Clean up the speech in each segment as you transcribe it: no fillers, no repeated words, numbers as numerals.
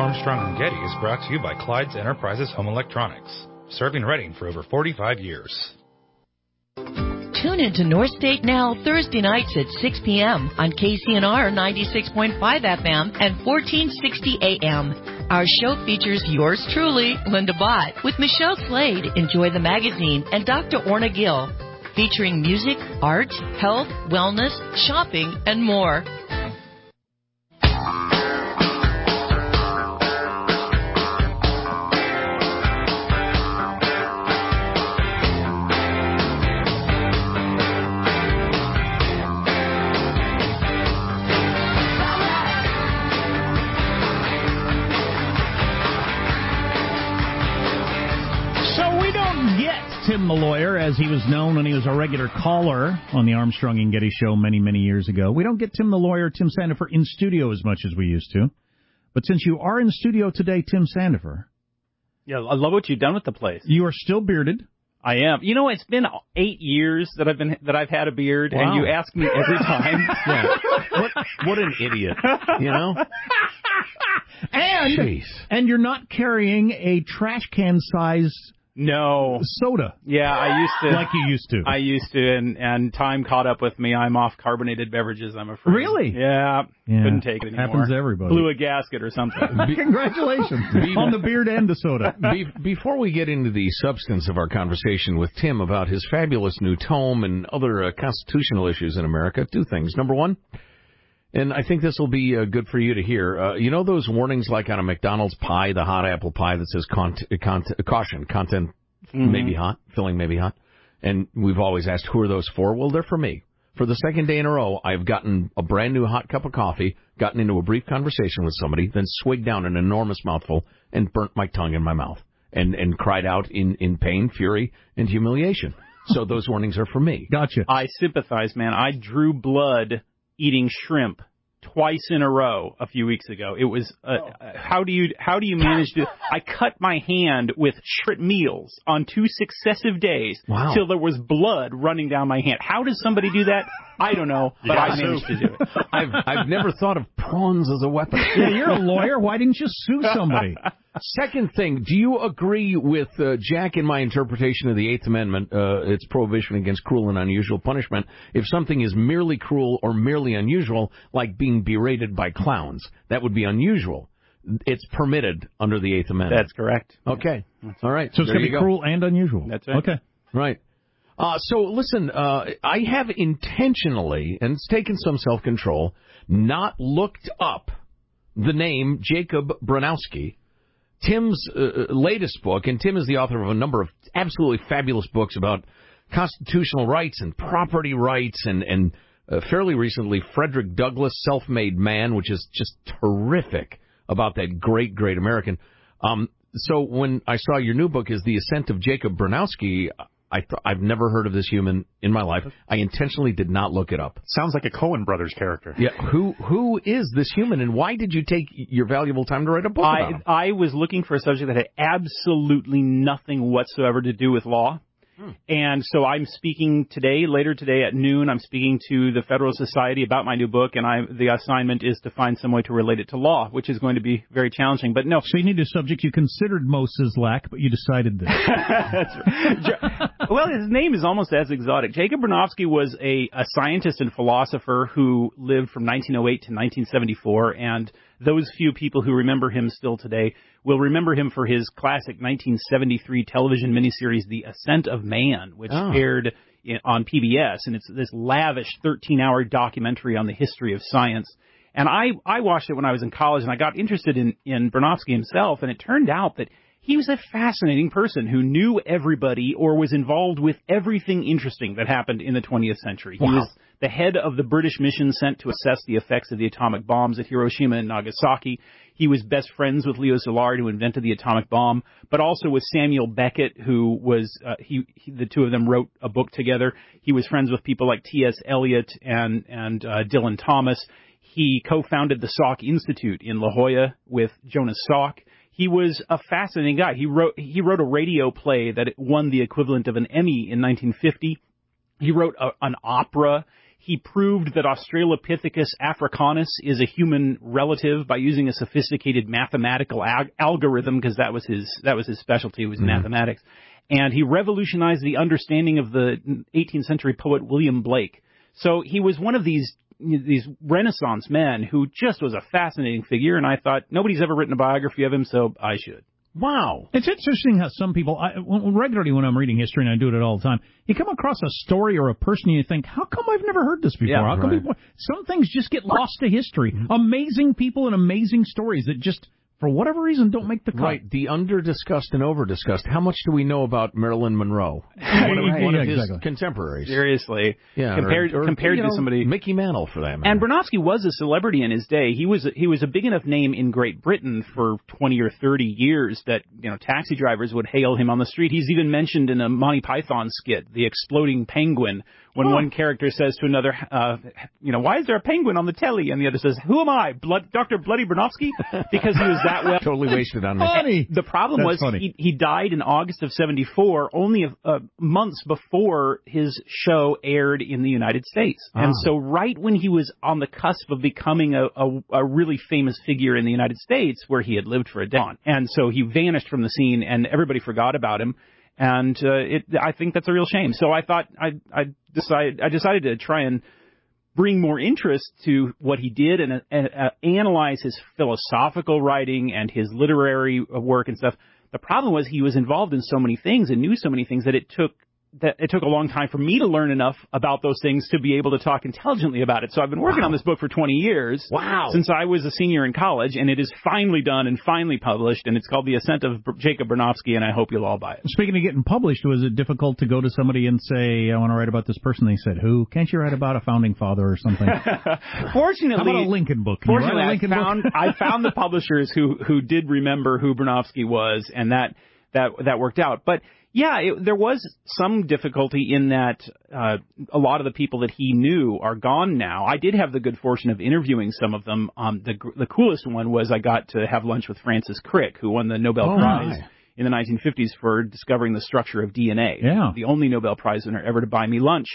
Armstrong and Getty is brought to you by Clyde's Enterprises Home Electronics, serving Reading for over 45 years. Tune into North State Now Thursday nights at 6 p.m. on KCNR 96.5 FM and 1460 AM. Our show features yours truly, Linda Bott, with Michelle Slade, Enjoy the Magazine, and Dr. Orna Gill, featuring music, art, health, wellness, shopping, and more. Tim the Lawyer, as he was known when he was a regular caller on the Armstrong and Getty show many, many years ago. We don't get Tim the Lawyer, Tim Sandifer, in studio as much as we used to. But since you are in studio today, Tim Sandifer. Yeah, I love what you've done with the place. You are still bearded. I am. You know, it's been 8 years that I've had a beard, wow. And you ask me every time. Yeah. What an idiot, you know? And you're not carrying a trash can sized no soda. Yeah, I used to. Like you used to. I used to, and time caught up with me. I'm off carbonated beverages, I'm afraid. Really? Yeah. Couldn't take it anymore. Happens to everybody. Blew a gasket or something. Congratulations on the beard and the soda. Before we get into the substance of our conversation with Tim about his fabulous new tome and other constitutional issues in America, two things. Number one, and I think this will be good for you to hear. You know those warnings like on a McDonald's pie, the hot apple pie that says caution, content may be hot, filling may be hot? And we've always asked, who are those for? Well, they're for me. For the second day in a row, I've gotten a brand new hot cup of coffee, gotten into a brief conversation with somebody, then swigged down an enormous mouthful and burnt my tongue in my mouth and cried out in pain, fury, and humiliation. So those warnings are for me. Gotcha. I sympathize, man. I drew blood eating shrimp twice in a row a few weeks ago. It was how do you manage to? I cut my hand with shrimp meals on 2 successive days till there was blood running down my hand. How does somebody do that? I don't know, but I managed to do it. I've never thought of prawns as a weapon. Yeah, you're a lawyer. Why didn't you sue somebody? Second thing, do you agree with Jack in my interpretation of the Eighth Amendment, its prohibition against cruel and unusual punishment, if something is merely cruel or merely unusual, like being berated by clowns? That would be unusual. It's permitted under the Eighth Amendment. That's correct. Okay. All right. So it's going to be cruel and unusual. That's right. Okay. Right. So listen, I have intentionally, and it's taken some self-control, not looked up the name Jacob Bronowski. Tim's latest book, and Tim is the author of a number of absolutely fabulous books about constitutional rights and property rights, and fairly recently, Frederick Douglass, Self-Made Man, which is just terrific about that great, great American. So when I saw your new book is The Ascent of Jacob Bronowski, I've never heard of this human in my life. I intentionally did not look it up. Sounds like a Coen Brothers character. Yeah, who is this human, and why did you take your valuable time to write a book about him? I was looking for a subject that had absolutely nothing whatsoever to do with law. And so I'm speaking later today at noon, I'm speaking to the Federalist Society about my new book, and the assignment is to find some way to relate it to law, which is going to be very challenging. But no. So you need a subject you considered Moses lack, but you decided this. That's right. Well, his name is almost as exotic. Jacob Bronowski was a scientist and philosopher who lived from 1908 to 1974, and those few people who remember him still today will remember him for his classic 1973 television miniseries, The Ascent of Man, which aired on PBS. And it's this lavish 13-hour documentary on the history of science. And I watched it when I was in college, and I got interested in Bronowski himself. And it turned out that he was a fascinating person who knew everybody or was involved with everything interesting that happened in the 20th century. He was the head of the British mission sent to assess the effects of the atomic bombs at Hiroshima and Nagasaki. He was best friends with Leo Szilard, who invented the atomic bomb, but also with Samuel Beckett, who was the two of them wrote a book together. He was friends with people like T.S. Eliot and Dylan Thomas. He co-founded the Salk Institute in La Jolla with Jonas Salk. He was a fascinating guy. He wrote a radio play that won the equivalent of an Emmy in 1950. He wrote an opera. He proved that Australopithecus africanus is a human relative by using a sophisticated mathematical algorithm, because that was his specialty, was mathematics. And he revolutionized the understanding of the 18th century poet William Blake. So he was one of these Renaissance men who just was a fascinating figure, and I thought, nobody's ever written a biography of him, so I should. Wow. It's interesting how some people, regularly when I'm reading history, and I do it all the time, you come across a story or a person and you think, how come I've never heard this before? Yeah, how come people, some things just get lost to history. Amazing people and amazing stories that just, for whatever reason, don't make the cut. Right, the under-discussed and over-discussed. How much do we know about Marilyn Monroe? One of his contemporaries. Seriously. Yeah, compared to somebody... Mickey Mantle, for that matter. And Bronowski was a celebrity in his day. He was a big enough name in Great Britain for 20 or 30 years that, taxi drivers would hail him on the street. He's even mentioned in a Monty Python skit, The Exploding Penguin, when one character says to another, why is there a penguin on the telly? And the other says, who am I, Dr. Bloody Bronowski? Because he was that well. Totally wasted on me. Funny. The problem he died in August of 1974, only months before his show aired in the United States. And so right when he was on the cusp of becoming a really famous figure in the United States, where he had lived for a decade. And so he vanished from the scene, and everybody forgot about him. And I think that's a real shame. So I thought I decided to try and bring more interest to what he did and analyze his philosophical writing and his literary work and stuff. The problem was he was involved in so many things and knew so many things that it took a long time for me to learn enough about those things to be able to talk intelligently about it. So I've been working on this book for 20 years. Wow. Since I was a senior in college, and it is finally done and finally published, and it's called The Ascent of Jacob Bronowski, and I hope you'll all buy it. Speaking of getting published, was it difficult to go to somebody and say, I want to write about this person? They said, who? Can't you write about a founding father or something? Fortunately, how about a Lincoln book? Fortunately, I found the publishers who did remember who Bronowski was, and that worked out. But yeah, there was some difficulty in that a lot of the people that he knew are gone now. I did have the good fortune of interviewing some of them. The coolest one was I got to have lunch with Francis Crick, who won the Nobel Prize in the 1950s for discovering the structure of DNA. Yeah. The only Nobel Prize winner ever to buy me lunch.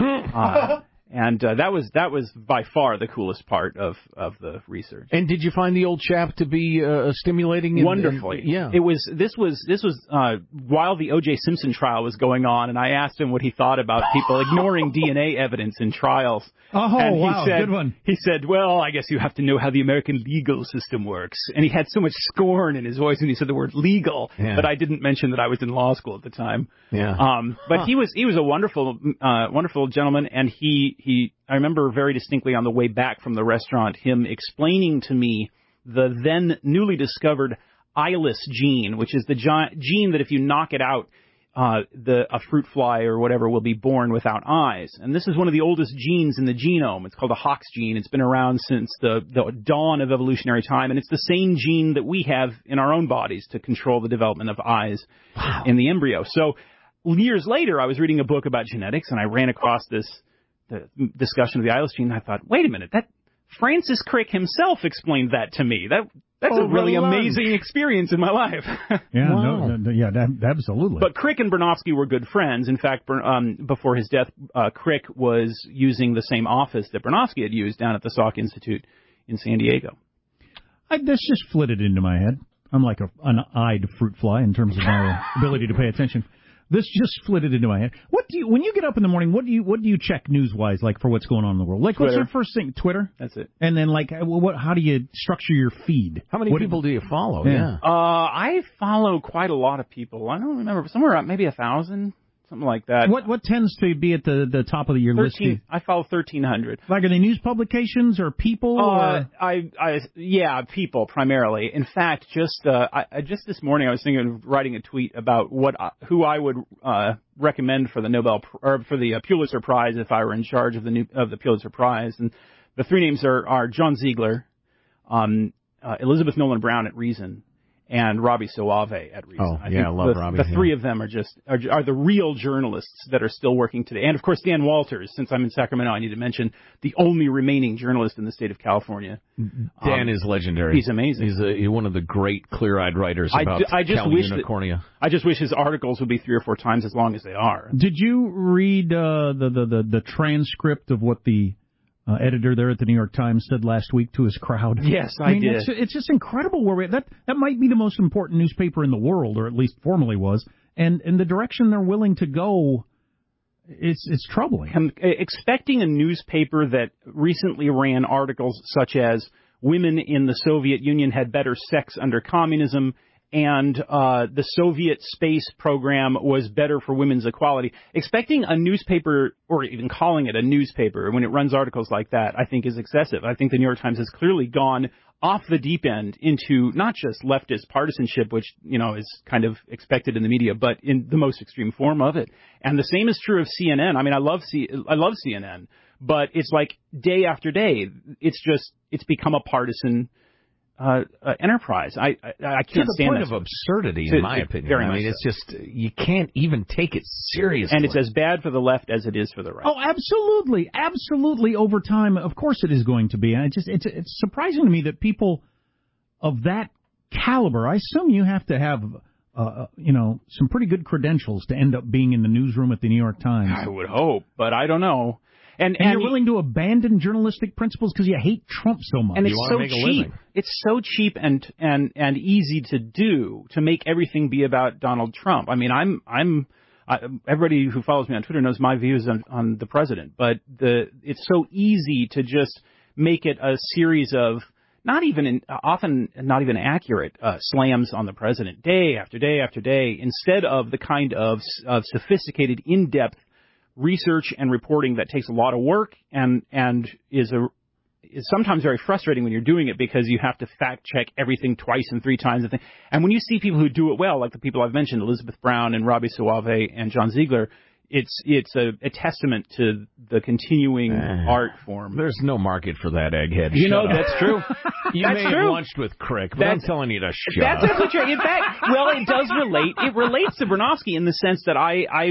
And that was by far the coolest part of the research. And did you find the old chap to be stimulating? Wonderfully. Yeah. This was while the O.J. Simpson trial was going on, and I asked him what he thought about people ignoring DNA evidence in trials. Oh, and wow, good one. He said, well, I guess you have to know how the American legal system works. And he had so much scorn in his voice when he said the word legal that I didn't mention that I was in law school at the time. Yeah. But he was a wonderful gentleman, and I remember very distinctly on the way back from the restaurant him explaining to me the then newly discovered eyeless gene, which is the gene that if you knock it out, a fruit fly or whatever will be born without eyes. And this is one of the oldest genes in the genome. It's called a Hox gene. It's been around since the dawn of evolutionary time, and it's the same gene that we have in our own bodies to control the development of eyes in the embryo. So years later, I was reading a book about genetics, and I ran across the discussion of the eyeless gene, and I thought, wait a minute, that Francis Crick himself explained that to me. That's a really amazing experience in my life. Yeah, wow. Absolutely. But Crick and Bronowski were good friends. In fact, before his death, Crick was using the same office that Bronowski had used down at the Salk Institute in San Diego. This just flitted into my head. I'm like an eyed fruit fly in terms of my ability to pay attention. This just flitted into my head. When you get up in the morning, what do you check news-wise, like, for what's going on in the world? Like, Twitter. what's your first thing? Twitter? That's it. And then, like, how do you structure your feed? How many people do you follow? Yeah. I follow quite a lot of people. I don't remember, somewhere around maybe 1,000, something like that. What tends to be at the top of your list? I follow 1,300. Like, are they news publications or people? Yeah, people primarily. In fact, just this morning I was thinking of writing a tweet about who I would recommend for the Pulitzer Prize if I were in charge of the Pulitzer Prize, and the three names are John Ziegler, Elizabeth Nolan Brown at Reason, and Robbie Soave at Reason. I love Robbie. The three of them are the real journalists that are still working today. And, of course, Dan Walters, since I'm in Sacramento, I need to mention the only remaining journalist in the state of California. Dan is legendary. He's amazing. He's one of the great clear-eyed writers about Cal Unicornia. I just wish his articles would be 3 or 4 times as long as they are. Did you read the transcript of what the editor there at the New York Times said last week to his crowd? Yes, I did. It's just incredible where that might be the most important newspaper in the world, or at least formerly was, and the direction they're willing to go, it's troubling. Expecting a newspaper that recently ran articles such as women in the Soviet Union had better sex under communism, and the Soviet space program was better for women's equality. Expecting a newspaper, or even calling it a newspaper, when it runs articles like that, I think is excessive. I think the New York Times has clearly gone off the deep end into not just leftist partisanship, which, is kind of expected in the media, but in the most extreme form of it. And the same is true of CNN. I mean, I love CNN, but it's like day after day, it's become a partisan enterprise. I can't stand to the point that. of absurdity, in my opinion. Very I mean, much it's just, you can't even take it seriously. And it's as bad for the left as it is for the right. Oh, absolutely. Over time, of course, it is going to be. And it's surprising to me that people of that caliber, I assume you have to have some pretty good credentials to end up being in the newsroom at the New York Times. I would hope, but I don't know. And you're willing to abandon journalistic principles because you hate Trump so much. And it's so cheap. It's so cheap and easy to do, to make everything be about Donald Trump. I mean, everybody who follows me on Twitter knows my views on the president, but it's so easy to just make it a series of often not even accurate slams on the president day after day after day, instead of the kind of sophisticated, in-depth research and reporting that takes a lot of work and is sometimes very frustrating when you're doing it, because you have to fact check everything twice and 3 times. And when you see people who do it well, like the people I've mentioned, Elizabeth Brown and Robbie Soave and John Ziegler, it's a testament to the continuing art form. There's no market for that, egghead. That's true. You may have lunched with Crick, but I'm telling you to shut up. That's absolutely true. In fact, it does relate. It relates to Bronofsky in the sense that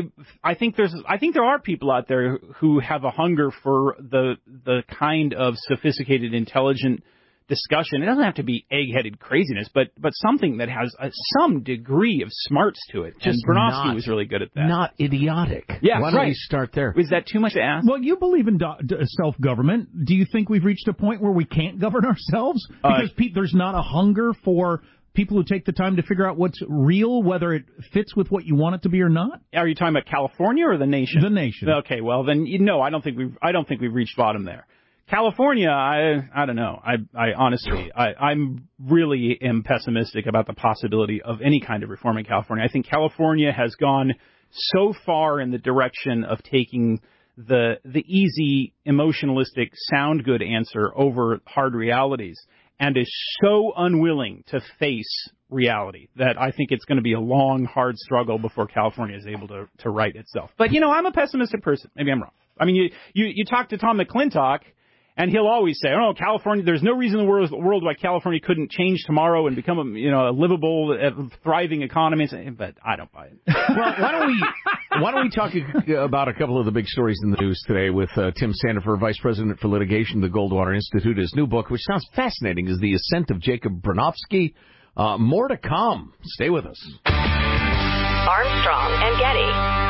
I think there are people out there who have a hunger for the kind of sophisticated, intelligent discussion. It doesn't have to be egg-headed craziness, but something that has some degree of smarts to it. And Bronofsky was really good at that. Not idiotic. Yeah, Why don't we start there? Is that too much to ask? Well, you believe in self-government. Do you think we've reached a point where we can't govern ourselves? Because there's not a hunger for people who take the time to figure out what's real, whether it fits with what you want it to be or not? Are you talking about California or the nation? The nation. Okay, well then, I don't think we've reached bottom there. California, I don't know. I honestly, I'm really am pessimistic about the possibility of any kind of reform in California. I think California has gone so far in the direction of taking the easy, emotionalistic, sound good answer over hard realities, and is so unwilling to face reality that I think it's going to be a long, hard struggle before California is able to right itself. But, I'm a pessimistic person. Maybe I'm wrong. I mean, you talk to Tom McClintock, and he'll always say, California, there's no reason in the world why California couldn't change tomorrow and become a livable, thriving economy. But I don't buy it. Well, why don't we talk about a couple of the big stories in the news today with Tim Sandefur, Vice President for Litigation at the Goldwater Institute. His new book, which sounds fascinating, is The Ascent of Jacob Bronofsky. More to come. Stay with us. Armstrong and Getty.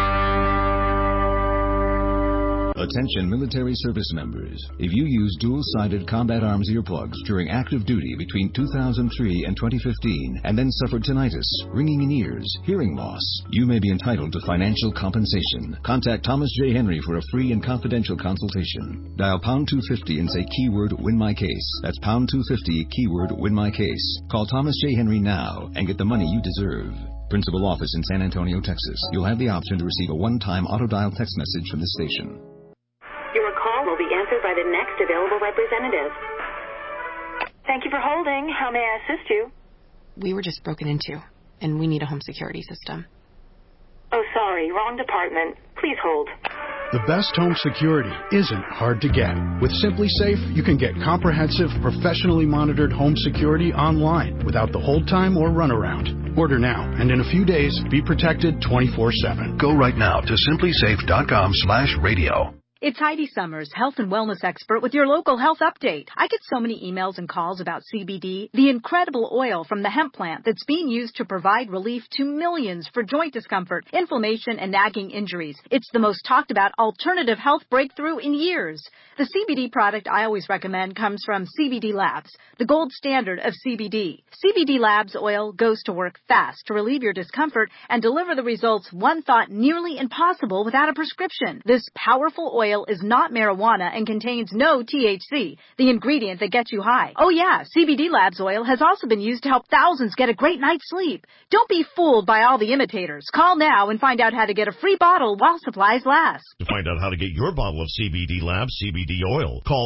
Attention military service members. If you use dual-sided combat arms earplugs during active duty between 2003 and 2015 and then suffered tinnitus, ringing in ears, hearing loss, you may be entitled to financial compensation. Contact Thomas J. Henry for a free and confidential consultation. Dial pound 250 and say keyword win my case. That's pound 250 keyword win my case. Call Thomas J. Henry now and get the money you deserve. Principal office in San Antonio, Texas. You'll have the option to receive a one-time auto-dial text message from the station. Your call will be answered by the next available representative. Thank you for holding. How may I assist you? We were just broken into, and we need a home security system. Oh, sorry. Wrong department. Please hold. The best home security isn't hard to get. With Simply Safe, you can get comprehensive, professionally monitored home security online without the hold time or runaround. Order now, and in a few days, be protected 24/7. Go right now to simplysafe.com/radio. It's Heidi Summers, health and wellness expert with your local health update. I get so many emails and calls about CBD, the incredible oil from the hemp plant that's being used to provide relief to millions for joint discomfort, inflammation, and nagging injuries. It's the most talked about alternative health breakthrough in years. The CBD product I always recommend comes from CBD Labs, the gold standard of CBD. CBD Labs oil goes to work fast to relieve your discomfort and deliver the results one thought nearly impossible without a prescription. This powerful oil is not marijuana and contains no THC, the ingredient that gets you high. Oh yeah, CBD Labs oil has also been used to help thousands get a great night's sleep. Don't be fooled by all the imitators. Call now and find out how to get a free bottle while supplies last. To find out how to get your bottle of CBD Labs CBD oil, call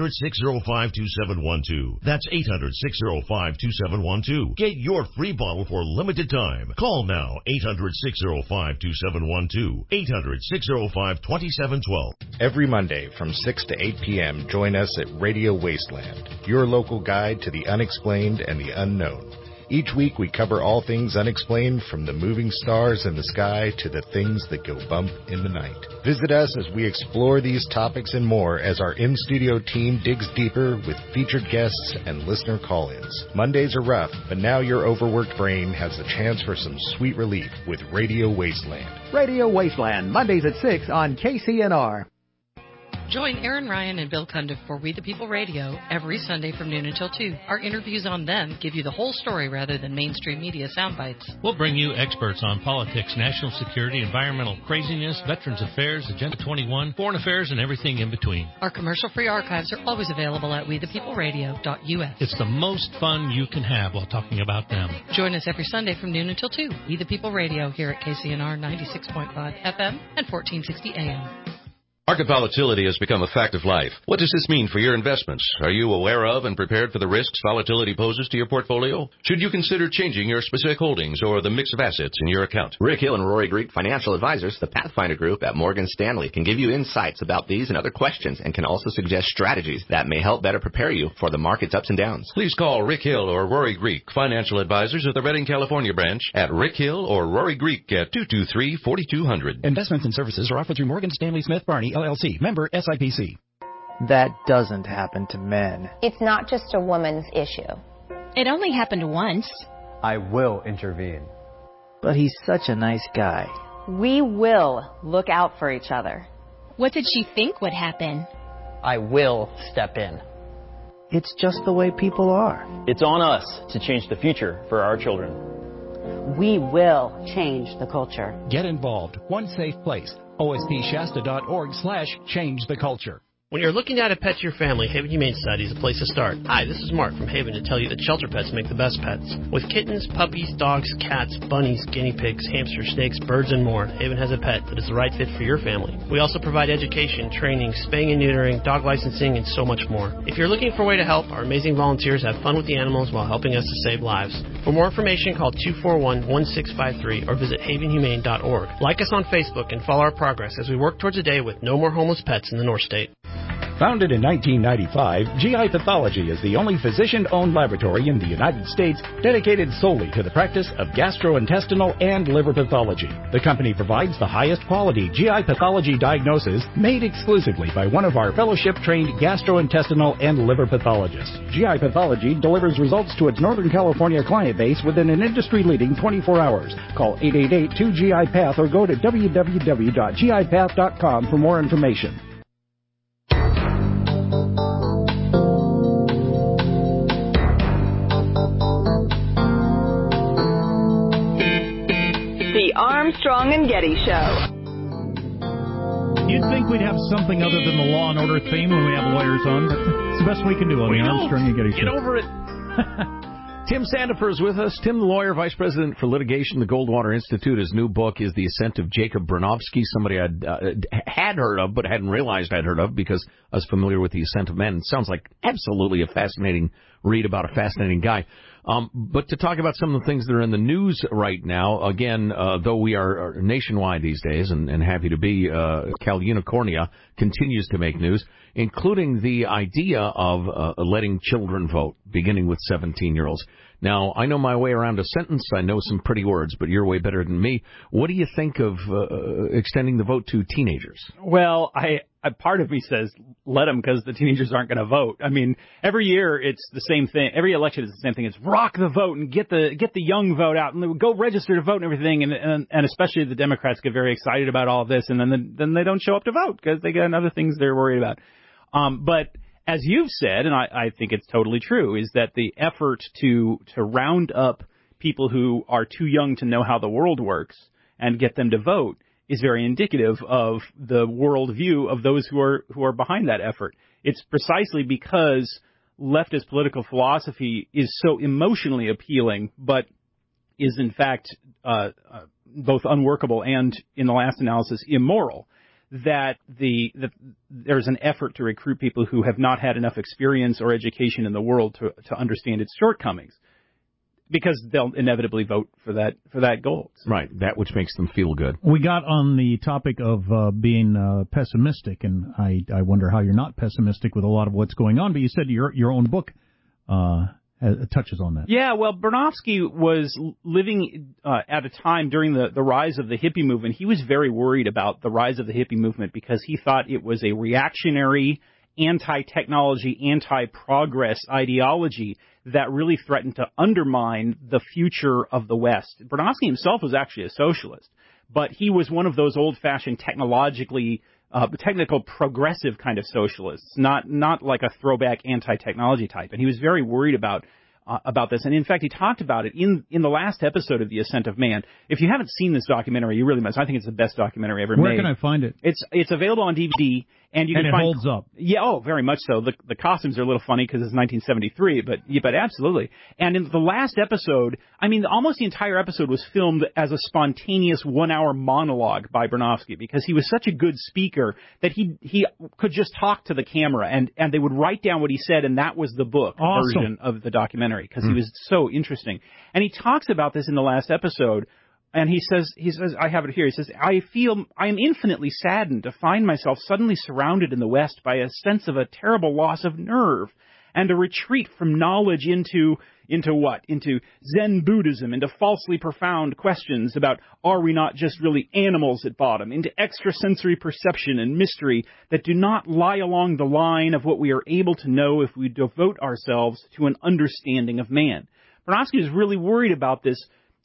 800-605-2712. That's 800-605-2712. Get your free bottle for limited time. Call now, 800-605-2712. 800-605-2712. Every Monday from 6 to 8 p.m., join us at Radio Wasteland, your local guide to the unexplained and the unknown. Each week we cover all things unexplained, from the moving stars in the sky to the things that go bump in the night. Visit us as we explore these topics and more as our in-studio team digs deeper with featured guests and listener call-ins. Mondays are rough, but now your overworked brain has the chance for some sweet relief with Radio Wasteland. Radio Wasteland, Mondays at 6 on KCNR. Join Aaron Ryan and Bill Cundiff for We the People Radio every Sunday from noon until 2. Our interviews on them give you the whole story rather than mainstream media sound bites. We'll bring you experts on politics, national security, environmental craziness, Veterans Affairs, Agenda 21, foreign affairs, and everything in between. Our commercial-free archives are always available at wethepeopleradio.us. It's the most fun you can have while talking about them. Join us every Sunday from noon until 2. We the People Radio here at KCNR 96.5 FM and 1460 AM. Market volatility has become a fact of life. What does this mean for your investments? Are you aware of and prepared for the risks volatility poses to your portfolio? Should you consider changing your specific holdings or the mix of assets in your account? Rick Hill and Rory Greek Financial Advisors, the Pathfinder Group at Morgan Stanley, can give you insights about these and other questions and can also suggest strategies that may help better prepare you for the market's ups and downs. Please call Rick Hill or Rory Greek Financial Advisors at the Redding, California branch at Rick Hill or Rory Greek at 223-4200. Investments and services are offered through Morgan Stanley Smith Barney, LLC, member SIPC. That doesn't happen to men. It's not just a woman's issue. It only happened once. I will intervene. But he's such a nice guy. We will look out for each other. What did she think would happen? I will step in. It's just the way people are. It's on us to change the future for our children. We will change the culture. Get involved. One safe place. OSPShasta.org/change the culture. When you're looking to add a pet to your family, Haven Humane Society is a place to start. Hi, this is Mark from Haven to tell you that shelter pets make the best pets. With kittens, puppies, dogs, cats, bunnies, guinea pigs, hamsters, snakes, birds, and more, Haven has a pet that is the right fit for your family. We also provide education, training, spaying and neutering, dog licensing, and so much more. If you're looking for a way to help, our amazing volunteers have fun with the animals while helping us to save lives. For more information, call 241-1653 or visit havenhumane.org. Like us on Facebook and follow our progress as we work towards a day with no more homeless pets in the North State. Founded in 1995, GI Pathology is the only physician-owned laboratory in the United States dedicated solely to the practice of gastrointestinal and liver pathology. The company provides the highest quality GI pathology diagnosis made exclusively by one of our fellowship-trained gastrointestinal and liver pathologists. GI Pathology delivers results to its Northern California client base within an industry-leading 24 hours. Call 888-2GI-PATH or go to www.gipath.com for more information. The Armstrong and Getty Show. You'd think we'd have something other than the Law and Order theme when we have lawyers on, but it's the best we can do on the Armstrong and Getty Show. Get over it. Tim Sandifer is with us. Tim, the lawyer, vice president for litigation, the Goldwater Institute. His new book is The Ascent of Jacob Bronowski, somebody I'd had heard of but hadn't realized I'd heard of because I was familiar with The Ascent of Men. It sounds like absolutely a fascinating read about a fascinating guy. But to talk about some of the things that are in the news right now, again, though we are nationwide these days and happy to be, Cal Unicornia continues to make news, including the idea of letting children vote, beginning with 17-year-olds. Now, I know my way around a sentence. I know some pretty words, but you're way better than me. What do you think of extending the vote to teenagers? Well, a part of me says let them, because the teenagers aren't going to vote. I mean, every year it's the same thing. Every election is the same thing. It's rock the vote and get the young vote out and go register to vote and everything. And especially the Democrats get very excited about all of this, and then they don't show up to vote because they got other things they're worried about. But as you've said, and I think it's totally true, is that the effort to round up people who are too young to know how the world works and get them to vote is very indicative of the worldview of those who are behind that effort. It's precisely because leftist political philosophy is so emotionally appealing, but is in fact both unworkable and, in the last analysis, immoral, that there's an effort to recruit people who have not had enough experience or education in the world to understand its shortcomings, because they'll inevitably vote for that goal. Right, that which makes them feel good. We got on the topic of being pessimistic, and I wonder how you're not pessimistic with a lot of what's going on, but you said your own book touches on that. Yeah, well, Bernofsky was living at a time during the rise of the hippie movement. He was very worried about the rise of the hippie movement because he thought it was a reactionary, anti-technology, anti-progress ideology that really threatened to undermine the future of the West. Bernofsky himself was actually a socialist, but he was one of those old-fashioned technical progressive kind of socialists, not like a throwback anti-technology type. And he was very worried about this. And in fact, he talked about it in the last episode of The Ascent of Man. If you haven't seen this documentary, you really must. I think it's the best documentary ever made. Where can I find it? It's available on DVD. And you can find, holds up. Yeah, oh, very much so. The costumes are a little funny because it's 1973, but absolutely. And in the last episode, I mean, almost the entire episode was filmed as a spontaneous 1-hour monologue by Bernofsky, because he was such a good speaker that he could just talk to the camera, and they would write down what he said, and that was the book version of the documentary, because he was so interesting. And he talks about this in the last episode. And he says, I have it here. He says, I am infinitely saddened to find myself suddenly surrounded in the West by a sense of a terrible loss of nerve and a retreat from knowledge into what? Into Zen Buddhism, into falsely profound questions about, are we not just really animals at bottom, into extrasensory perception and mystery that do not lie along the line of what we are able to know if we devote ourselves to an understanding of man. Bernofsky is really worried about this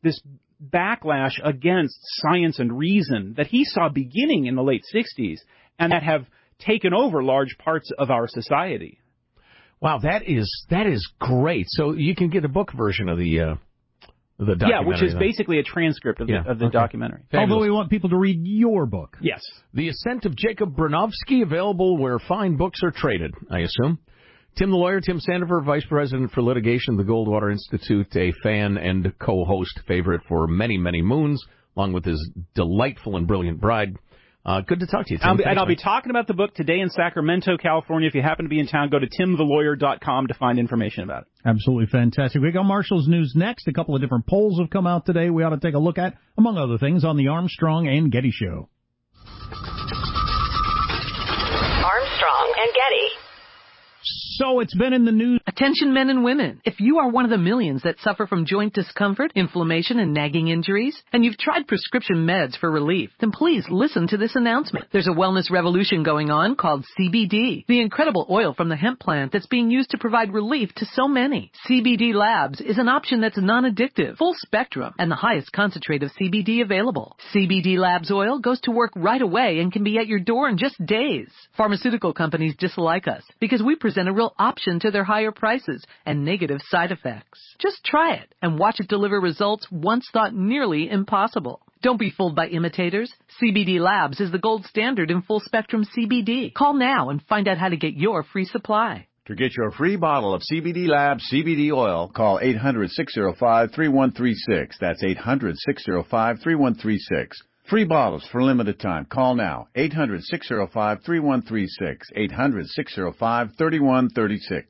backlash against science and reason that he saw beginning in the late 60s and that have taken over large parts of our society. Wow, that is great. So you can get a book version of the documentary. Yeah, which is basically a transcript of the documentary. Fabulous. Although we want people to read your book. Yes. The Ascent of Jacob Bronowski, available where fine books are traded, I assume. Tim the Lawyer, Tim Sandifer, Vice President for Litigation, the Goldwater Institute, a fan and co-host favorite for many, many moons, along with his delightful and brilliant bride. Good to talk to you, Tim. I'll be talking about the book today in Sacramento, California. If you happen to be in town, go to timthelawyer.com to find information about it. Absolutely fantastic. We got Marshall's News next. A couple of different polls have come out today we ought to take a look at, among other things, on the Armstrong and Getty Show. Armstrong and Getty. So it's been in the news. Attention men and women. If you are one of the millions that suffer from joint discomfort, inflammation, and nagging injuries, and you've tried prescription meds for relief, then please listen to this announcement. There's a wellness revolution going on called CBD, the incredible oil from the hemp plant that's being used to provide relief to so many. CBD Labs is an option that's non-addictive, full spectrum, and the highest concentrate of CBD available. CBD Labs oil goes to work right away and can be at your door in just days. Pharmaceutical companies dislike us because we present a real option to their higher prices and negative side effects. Just try it and watch it deliver results once thought nearly impossible. Don't be fooled by imitators. CBD Labs is the gold standard in full-spectrum CBD. Call now and find out how to get your free supply. To get your free bottle of CBD Labs CBD oil, call 800-605-3136. That's 800-605-3136. Free bottles for limited time. Call now. 800-605-3136. 800-605-3136.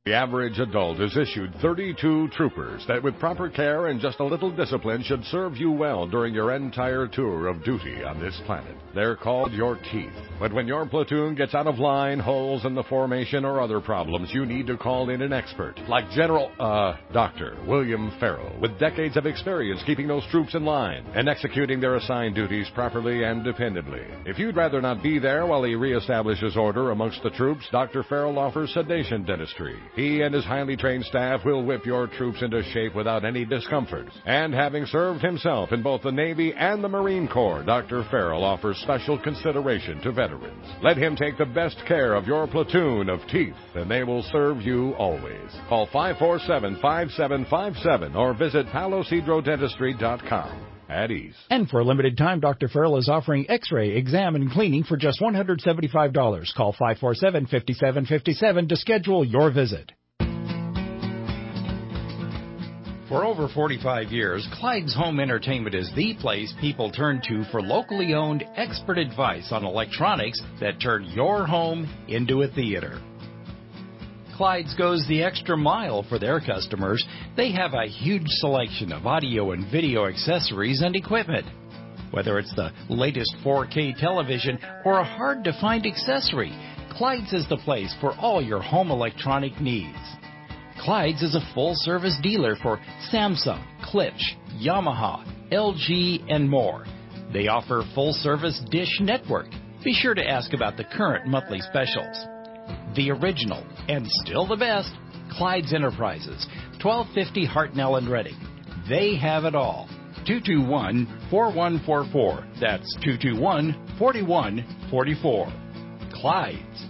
The average adult is issued 32 troopers that with proper care and just a little discipline should serve you well during your entire tour of duty on this planet. They're called your teeth. But when your platoon gets out of line, holes in the formation, or other problems, you need to call in an expert like Dr. William Farrell, with decades of experience keeping those troops in line and executing their assigned duties properly and dependably. If you'd rather not be there while he reestablishes order amongst the troops, Dr. Farrell offers sedation dentistry. He and his highly trained staff will whip your troops into shape without any discomfort. And having served himself in both the Navy and the Marine Corps, Dr. Farrell offers special consideration to veterans. Let him take the best care of your platoon of teeth, and they will serve you always. Call 547-5757 or visit palocidrodentistry.com. At ease. And for a limited time, Dr. Farrell is offering X-ray, exam, and cleaning for just $175. Call 547-5757 to schedule your visit. For over 45 years, Clyde's Home Entertainment is the place people turn to for locally owned expert advice on electronics that turn your home into a theater. Clyde's goes the extra mile for their customers. They have a huge selection of audio and video accessories and equipment. Whether it's the latest 4K television or a hard-to-find accessory, Clyde's is the place for all your home electronic needs. Clyde's is a full-service dealer for Samsung, Klipsch, Yamaha, LG, and more. They offer full-service Dish Network. Be sure to ask about the current monthly specials. The original, and still the best, Clyde's Enterprises, 1250 Hartnell and Reading. They have it all. 221-4144. That's 221-4144. Clyde's.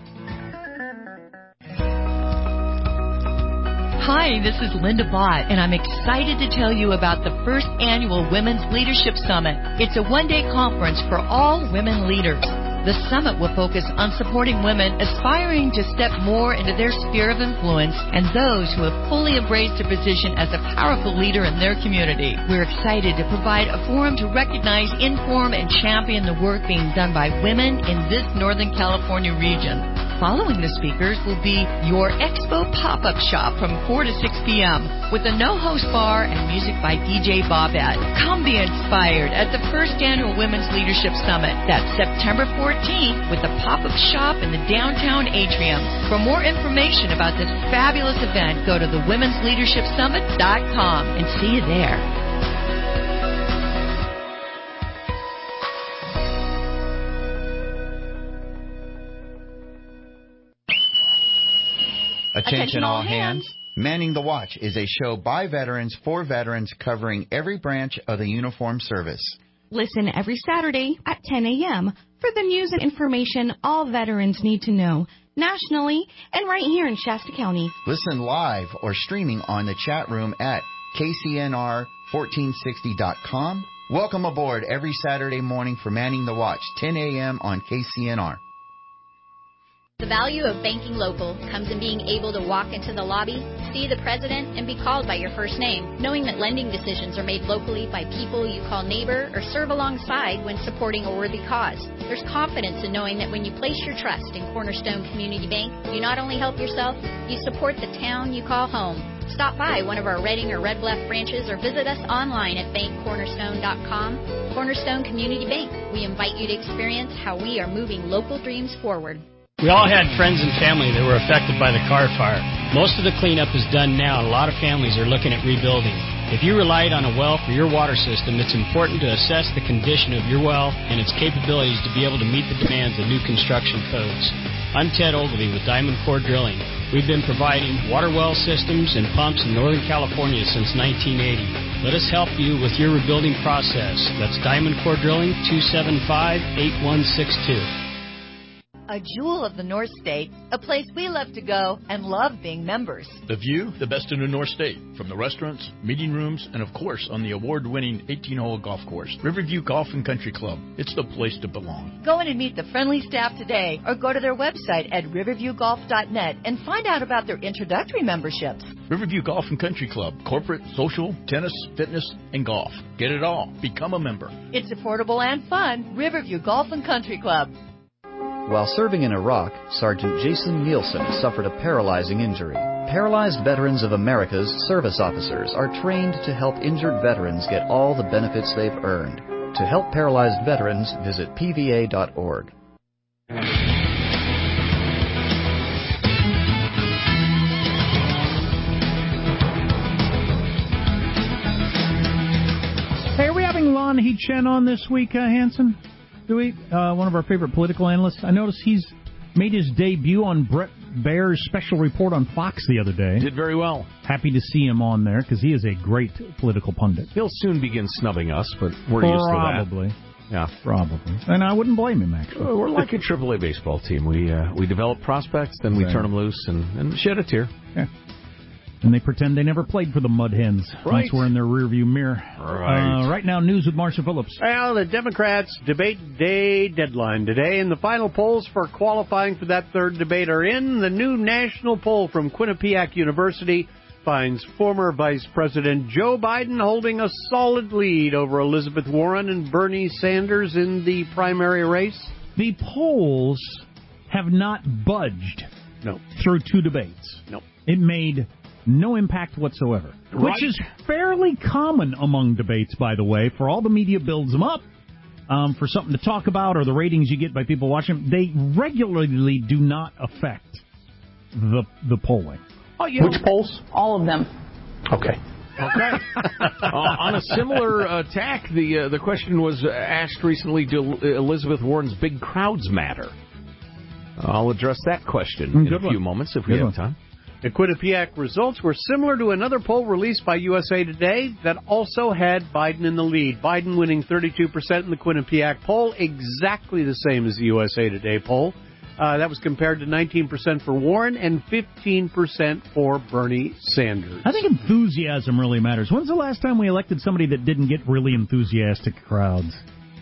Hi, this is Linda Bott, and I'm excited to tell you about the first annual Women's Leadership Summit. It's a one-day conference for all women leaders. The summit will focus on supporting women aspiring to step more into their sphere of influence and those who have fully embraced their position as a powerful leader in their community. We're excited to provide a forum to recognize, inform, and champion the work being done by women in this Northern California region. Following the speakers will be your Expo Pop-Up Shop from 4 to 6 p.m. with a no-host bar and music by DJ Bobette. Come be inspired at the first annual Women's Leadership Summit. That's September 14th with a pop-up shop in the downtown atrium. For more information about this fabulous event, go to thewomensleadershipsummit.com and see you there. Attention all hands. Manning the Watch is a show by veterans for veterans covering every branch of the uniformed service. Listen every Saturday at 10 a.m. for the news and information all veterans need to know, nationally and right here in Shasta County. Listen live or streaming on the chat room at KCNR1460.com. Welcome aboard every Saturday morning for Manning the Watch, 10 a.m. on KCNR. The value of banking local comes in being able to walk into the lobby, see the president, and be called by your first name, knowing that lending decisions are made locally by people you call neighbor or serve alongside when supporting a worthy cause. There's confidence in knowing that when you place your trust in Cornerstone Community Bank, you not only help yourself, you support the town you call home. Stop by one of our Reading or Red Bluff branches or visit us online at bankcornerstone.com. Cornerstone Community Bank. We invite you to experience how we are moving local dreams forward. We all had friends and family that were affected by the Carr fire. Most of the cleanup is done now, and a lot of families are looking at rebuilding. If you relied on a well for your water system, it's important to assess the condition of your well and its capabilities to be able to meet the demands of new construction codes. I'm Ted Ogilvie with Diamond Core Drilling. We've been providing water well systems and pumps in Northern California since 1980. Let us help you with your rebuilding process. That's Diamond Core Drilling, 275-8162. A jewel of the North State, a place we love to go and love being members. The view, the best in the North State, from the restaurants, meeting rooms, and of course on the award-winning 18-hole golf course, Riverview Golf and Country Club. It's the place to belong. Go in and meet the friendly staff today or go to their website at riverviewgolf.net and find out about their introductory memberships. Riverview Golf and Country Club, corporate, social, tennis, fitness, and golf. Get it all. Become a member. It's affordable and fun. Riverview Golf and Country Club. While serving in Iraq, Sergeant Jason Nielsen suffered a paralyzing injury. Paralyzed Veterans of America's service officers are trained to help injured veterans get all the benefits they've earned. To help paralyzed veterans, visit pva.org. Hey, are we having Lon He-Chen on this week, Hanson? Do we? One of our favorite political analysts. I noticed he's made his debut on Bret Baier's special report on Fox the other day. Did very well. Happy to see him on there, because he is a great political pundit. He'll soon begin snubbing us, but we're used to that. Probably. Yeah. Probably. And I wouldn't blame him, actually. We're like a AAA baseball team. We develop prospects, then we turn them loose and shed a tear. Yeah. And they pretend they never played for the Mud Hens. Right. Once we're in their rearview mirror. Right. Right now, news with Marcia Phillips. Well, the Democrats' debate day deadline today, and the final polls for qualifying for that third debate are in. The new national poll from Quinnipiac University finds former Vice President Joe Biden holding a solid lead over Elizabeth Warren and Bernie Sanders in the primary race. The polls have not budged through two debates. No. It made no impact whatsoever, which is fairly common among debates, by the way. For all the media builds them up for something to talk about or the ratings you get by people watching them, they regularly do not affect the polling. Oh, yeah. Which polls? All of them. Okay. On a similar tack, the question was asked recently, do Elizabeth Warren's big crowds matter? I'll address that question in a few moments if we have time. The Quinnipiac results were similar to another poll released by USA Today that also had Biden in the lead. Biden winning 32% in the Quinnipiac poll, exactly the same as the USA Today poll. That was compared to 19% for Warren and 15% for Bernie Sanders. I think enthusiasm really matters. When's the last time we elected somebody that didn't get really enthusiastic crowds?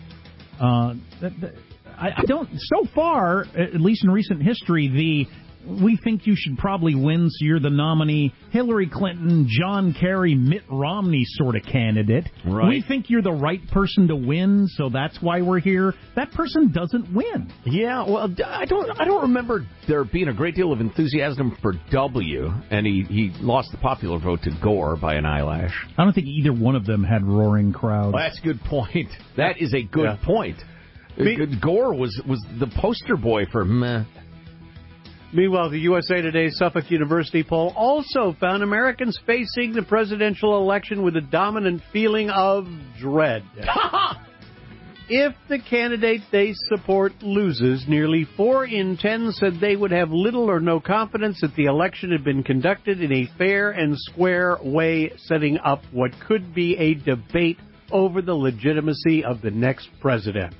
I don't. So far, at least in recent history, we think you should probably win, so you're the nominee, Hillary Clinton, John Kerry, Mitt Romney sort of candidate. Right. We think you're the right person to win, so that's why we're here. That person doesn't win. Yeah, well, I don't remember there being a great deal of enthusiasm for W, and he lost the popular vote to Gore by an eyelash. I don't think either one of them had roaring crowds. Well, that's a good point. That is a good point. Gore was the poster boy for meh. Meanwhile, the USA Today Suffolk University poll also found Americans facing the presidential election with a dominant feeling of dread. If the candidate they support loses, nearly 4 in 10 said they would have little or no confidence that the election had been conducted in a fair and square way, setting up what could be a debate over the legitimacy of the next president.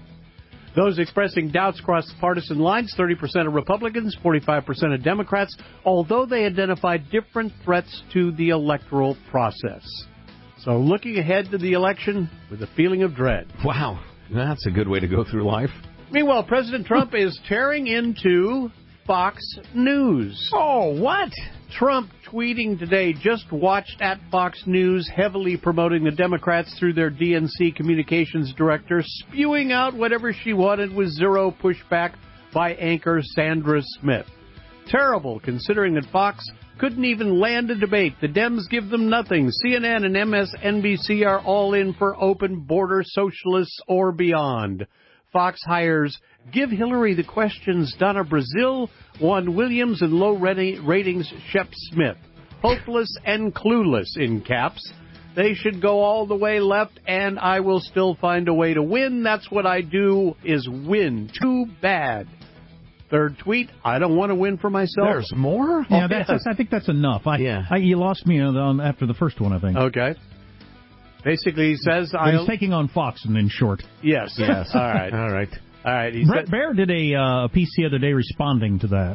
Those expressing doubts crossed partisan lines, 30% of Republicans, 45% of Democrats, although they identified different threats to the electoral process. So looking ahead to the election with a feeling of dread. Wow, that's a good way to go through life. Meanwhile, President Trump is tearing into Fox News. Oh, what? Trump tweeting today, just watched at Fox News, heavily promoting the Democrats through their DNC communications director, spewing out whatever she wanted with zero pushback by anchor Sandra Smith. Terrible, considering that Fox couldn't even land a debate. The Dems give them nothing. CNN and MSNBC are all in for open border socialists or beyond. Fox hires Give Hillary the Questions Donna Brazile, Juan Williams, and low ratings Shep Smith. Hopeless and clueless in caps. They should go all the way left, and I will still find a way to win. That's what I do, is win. Too bad. Third tweet, I don't want to win for myself. There's more? Yeah, I think that's enough. You lost me after the first one, I think. Okay. Basically, he says... He's taking on Fox, in short. Yes. All right. All right. Bret Baier did a piece the other day responding to that,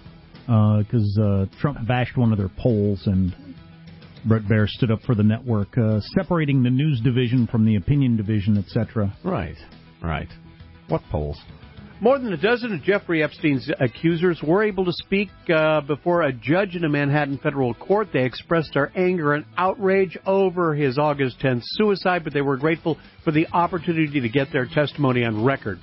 because Trump bashed one of their polls, and Bret Baier stood up for the network, separating the news division from the opinion division, etc. Right. What polls? More than a dozen of Jeffrey Epstein's accusers were able to speak before a judge in a Manhattan federal court. They expressed their anger and outrage over his August 10th suicide, but they were grateful for the opportunity to get their testimony on record.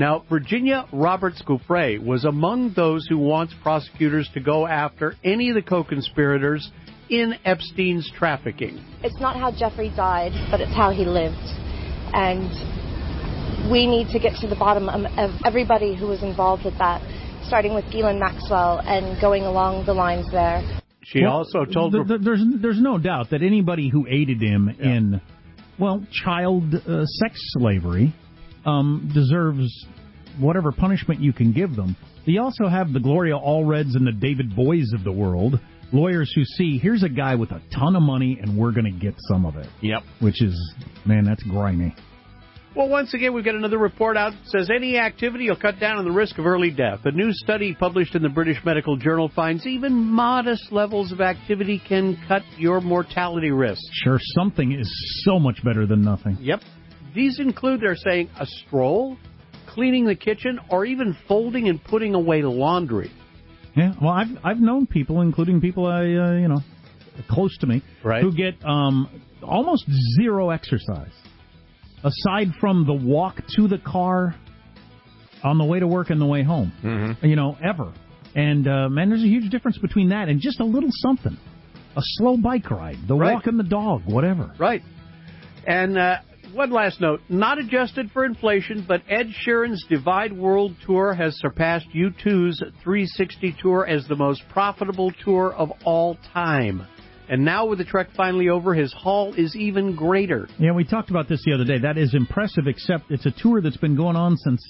Now, Virginia Roberts Gouffre was among those who wants prosecutors to go after any of the co-conspirators in Epstein's trafficking. It's not how Jeffrey died, but it's how he lived. And we need to get to the bottom of everybody who was involved with that, starting with Ghislaine Maxwell and going along the lines there. She also told... There's no doubt that anybody who aided him in, child sex slavery deserves whatever punishment you can give them. You also have the Gloria Allreds and the David Boys of the world, lawyers who see, here's a guy with a ton of money and we're going to get some of it. Yep. Which is, man, that's grimy. Well, once again, we've got another report out that says any activity will cut down on the risk of early death. A new study published in the British Medical Journal finds even modest levels of activity can cut your mortality risk. Sure, something is so much better than nothing. Yep. These include, they're saying, a stroll, cleaning the kitchen, or even folding and putting away laundry. Yeah, well, I've known people, including people close to me, who get almost zero exercise. Aside from the walk to the car, on the way to work and the way home, ever. And, man, there's a huge difference between that and just a little something. A slow bike ride, the walking the dog, whatever. Right. And one last note, not adjusted for inflation, but Ed Sheeran's Divide World Tour has surpassed U2's 360 Tour as the most profitable tour of all time. And now with the trek finally over, his haul is even greater. Yeah, we talked about this the other day. That is impressive, except it's a tour that's been going on since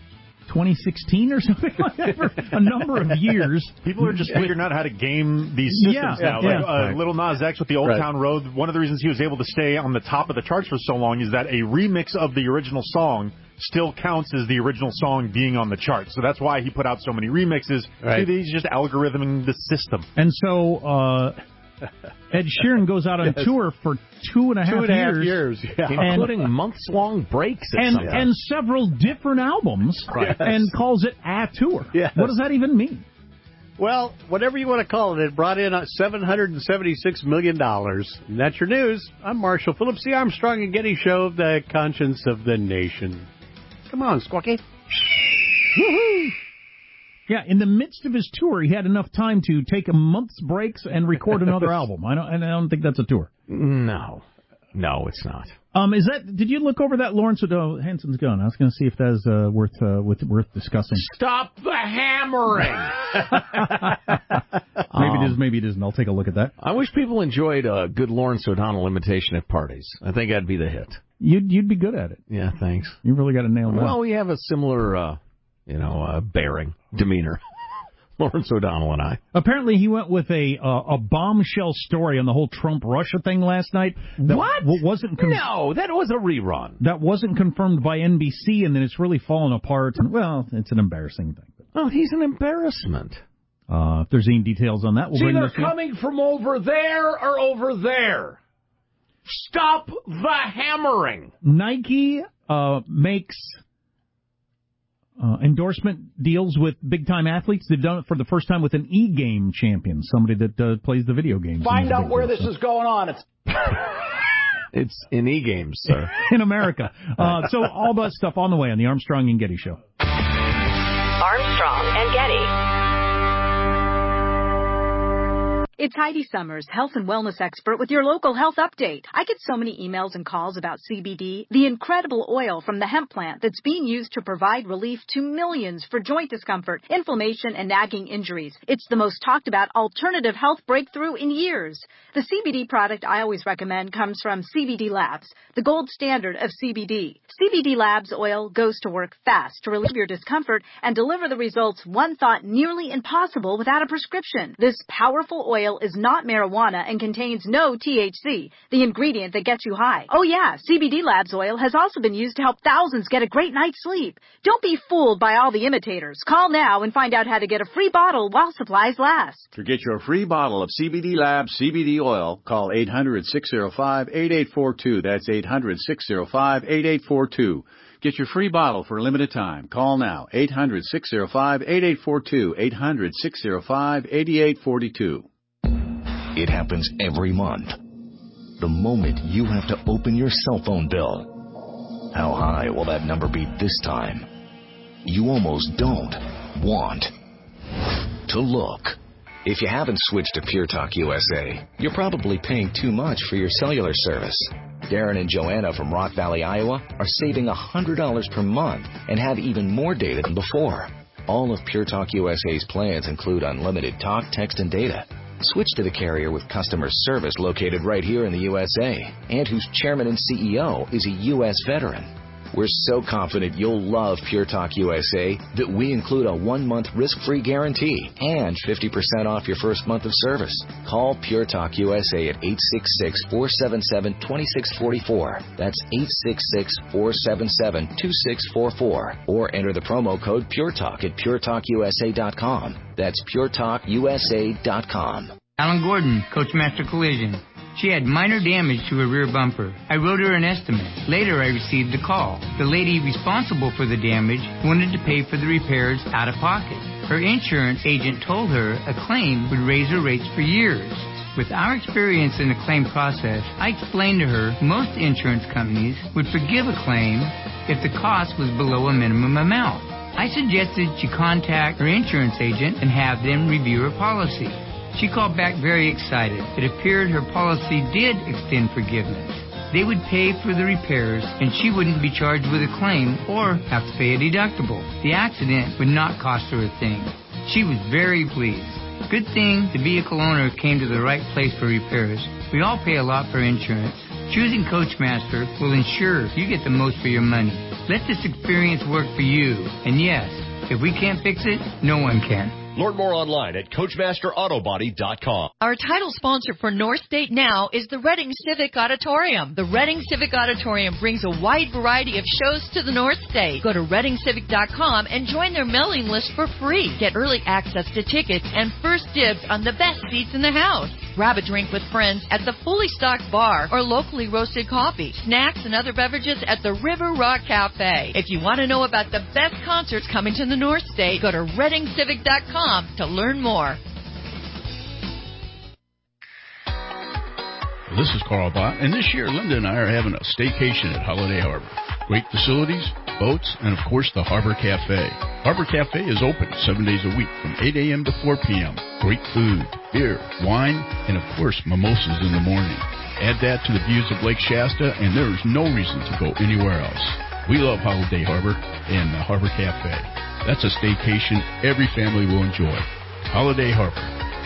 2016 or something like that, for a number of years. People are just figuring out how to game these systems now. Like Little Nas X with the Old Town Road, one of the reasons he was able to stay on the top of the charts for so long is that a remix of the original song still counts as the original song being on the charts. So that's why he put out so many remixes. He's just algorithming the system. And so... Ed Sheeran goes out on tour for 2.5 years. Including months-long breaks and several different albums, and calls it a tour. Yes. What does that even mean? Well, whatever you want to call it, it brought in $776 million. And that's your news. I'm Marshall Phillips, the Armstrong and Getty Show, the conscience of the nation. Come on, Squawky. Woohoo! Yeah, in the midst of his tour, he had enough time to take a month's breaks and record another album. I don't think that's a tour. No, it's not. Did you look over that Lawrence Hanson's gun? I was going to see if that's worth discussing. Stop the hammering! Maybe it is, maybe it isn't. I'll take a look at that. I wish people enjoyed a good Lawrence O'Donnell imitation at parties. I think that'd be the hit. You'd be good at it. Yeah, thanks. You really got to nail that. Well, we have a similar... bearing, demeanor. Lawrence O'Donnell and I. Apparently he went with a bombshell story on the whole Trump-Russia thing last night. What? No, that was a rerun. That wasn't confirmed by NBC, and then it's really fallen apart. And, well, it's an embarrassing thing. Oh, he's an embarrassment. If there's any details on that, we'll bring either this coming from over there or over there. Stop the hammering. Nike makes... endorsement deals with big-time athletes. They've done it for the first time with an e-game champion, somebody that plays the video games. Find out where this is going on. It's in e-games, sir. In America. So all that stuff on the way on the Armstrong and Getty Show. Armstrong and Getty. It's Heidi Summers, health and wellness expert with your local health update. I get so many emails and calls about CBD, the incredible oil from the hemp plant that's being used to provide relief to millions for joint discomfort, inflammation, and nagging injuries. It's the most talked about alternative health breakthrough in years. The CBD product I always recommend comes from CBD Labs, the gold standard of CBD. CBD Labs oil goes to work fast to relieve your discomfort and deliver the results one thought nearly impossible without a prescription. This powerful oil is not marijuana and contains no THC, the ingredient that gets you high. Oh yeah, CBD Labs oil has also been used to help thousands get a great night's sleep. Don't be fooled by all the imitators. Call now and find out how to get a free bottle while supplies last. To get your free bottle of CBD Labs CBD oil, call 800-605-8842. That's 800-605-8842. Get your free bottle for a limited time. Call now, 800-605-8842, 800-605-8842. It happens every month. The moment you have to open your cell phone bill. How high will that number be this time? you almost don't want to look. If you haven't switched to Pure Talk USA, you're probably paying too much for your cellular service. Darren and Joanna from Rock Valley, Iowa are saving $100 per month and have even more data than before. All of Pure Talk USA's plans include unlimited talk, text, and data. Switch to the carrier with customer service located right here in the USA and whose chairman and CEO is a U.S. veteran. We're so confident you'll love Pure Talk USA that we include a 1-month risk-free guarantee and 50% off your first month of service. Call Pure Talk USA at 866-477-2644. That's 866-477-2644. Or enter the promo code Pure Talk at puretalkusa.com. That's puretalkusa.com. Alan Gordon, Coachmaster Collision. She had minor damage to her rear bumper. I wrote her an estimate. Later, I received a call. The lady responsible for the damage wanted to pay for the repairs out of pocket. Her insurance agent told her a claim would raise her rates for years. With our experience in the claim process, I explained to her most insurance companies would forgive a claim if the cost was below a minimum amount. I suggested she contact her insurance agent and have them review her policy. She called back very excited. It appeared her policy did extend forgiveness. They would pay for the repairs, and she wouldn't be charged with a claim or have to pay a deductible. The accident would not cost her a thing. She was very pleased. Good thing the vehicle owner came to the right place for repairs. We all pay a lot for insurance. Choosing Coachmaster will ensure you get the most for your money. Let this experience work for you. And yes, if we can't fix it, no one can. Learn more online at CoachmasterAutobody.com. Our title sponsor for North State Now is the Reading Civic Auditorium. The Reading Civic Auditorium brings a wide variety of shows to the North State. Go to ReadingCivic.com and join their mailing list for free. Get early access to tickets and first dibs on the best seats in the house. Grab a drink with friends at the fully stocked bar or locally roasted coffee, snacks, and other beverages at the River Rock Cafe. If you want to know about the best concerts coming to the North State, go to ReadingCivic.com to learn more. This is Carl Bott, and this year Linda and I are having a staycation at Holiday Harbor. Great facilities, boats, and of course the Harbor Cafe. Harbor Cafe is open 7 days a week from 8 a.m. to 4 p.m. Great food, beer, wine, and of course mimosas in the morning. Add that to the views of Lake Shasta, and there is no reason to go anywhere else. We love Holiday Harbor and the Harbor Cafe. That's a staycation every family will enjoy. Holiday Harbor.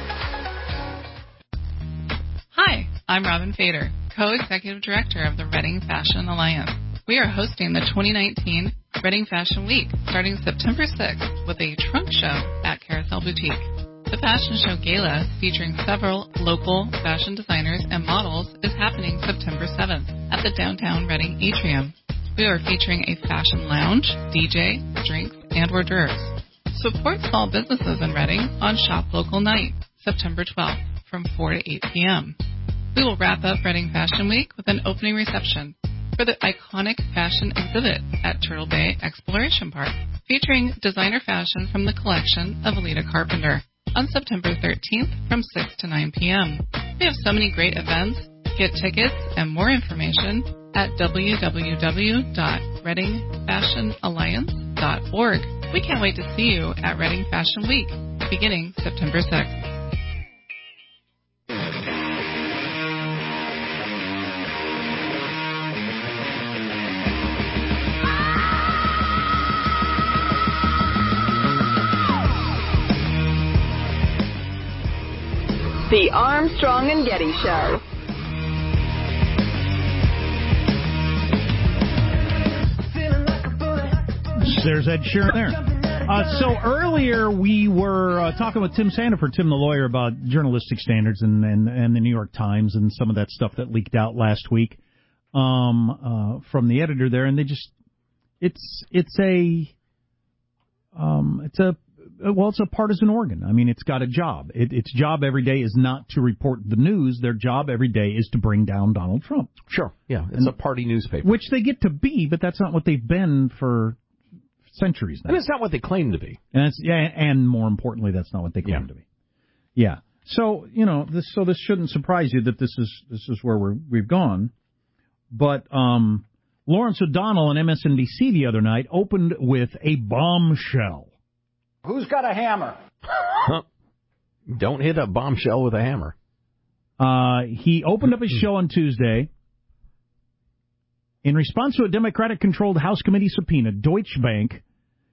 Hi, I'm Robin Fader, Co-Executive Director of the Reading Fashion Alliance. We are hosting the 2019 Reading Fashion Week starting September 6th with a trunk show at Carousel Boutique. The fashion show gala featuring several local fashion designers and models is happening September 7th at the downtown Reading Atrium. We are featuring a fashion lounge, DJ, drinks, and hors d'oeuvres. Support small businesses in Reading on Shop Local Night, September 12th from 4 to 8 p.m. We will wrap up Reading Fashion Week with an opening reception for the iconic fashion exhibit at Turtle Bay Exploration Park, featuring designer fashion from the collection of Alita Carpenter on September 13th from 6 to 9 p.m. We have so many great events. Get tickets and more information at www.readingfashionalliance.org. We can't wait to see you at Reading Fashion Week, beginning September 6th. The Armstrong and Getty Show. There's Ed Sheeran there. So earlier we were talking with Tim Sandefur, Tim the lawyer, about journalistic standards and the New York Times and some of that stuff that leaked out last week from the editor there, and they just it's a partisan organ. I mean, it's got a job. Its job every day is not to report the news. Their job every day is to bring down Donald Trump. Sure, yeah, it's a party newspaper, which they get to be, but that's not what they've been for centuries now. And it's not what they claim to be. And more importantly, that's not what they claim to be. Yeah. So this shouldn't surprise you that this is where we've gone. But Lawrence O'Donnell on MSNBC the other night opened with a bombshell. Who's got a hammer? Don't hit a bombshell with a hammer. He opened up his show on Tuesday. In response to a Democratic-controlled House committee subpoena, Deutsche Bank